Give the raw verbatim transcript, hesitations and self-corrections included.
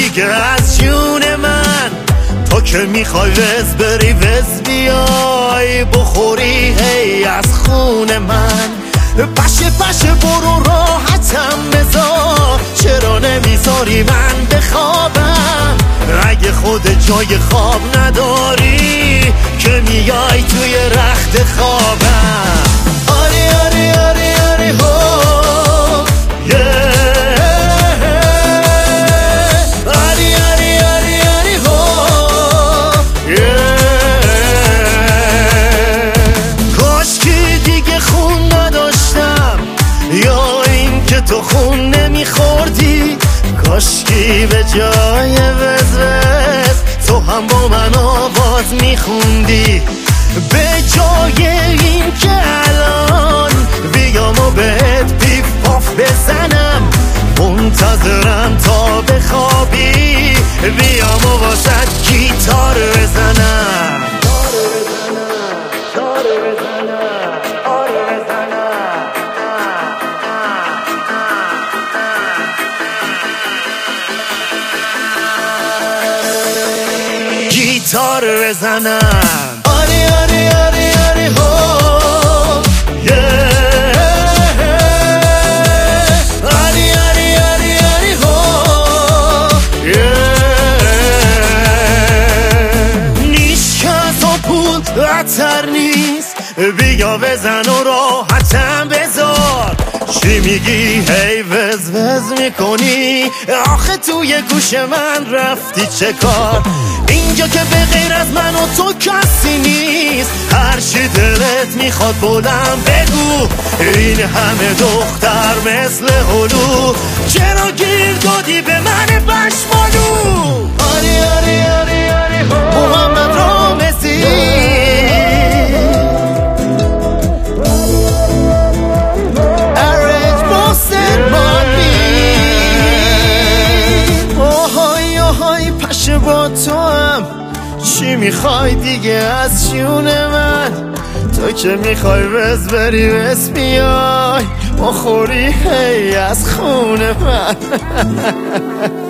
دیگه از جون من، تو که میخوای وز بری وز بیای بخوری هی از خون من. پشه پشه برو راحتم بذار، چرا نمیذاری من بخوابم؟ اگه خود جای خواب نداری که میای توی رخت خوابم. آری آری آری آری هو تو خون نمیخوردی، کاشکی به جای وز وز تو هم با من آواز میخوندی. به جای این که الان بیام و بهت پیف پاف بزنم، منتظرم تا بخوابی بیام و واسد گیتار بزنم. گیتار بزنم. آری آری آری آری هو آری آری آری آری هو نیست که از و پول عطر نیست، بیا بزن و راحتم بذار. چی میگی هی وز وز میکنی؟ آخه توی گوش من رفتی چه کار؟ اینجا که به غیر از من و تو کسی نیست، هر چی دلت میخواد بلند بگو. این همه دختر مثل هلو، چرا گیر دادی به من پشمالو؟ آری آری آری آری محمد رامزی، ارنج محسن مانی. آهای آهای پشه با تو هم، چی میخوای دیگه از جون من؟ تو که میخوای وز بری وز بیای بخوری هی از خون من.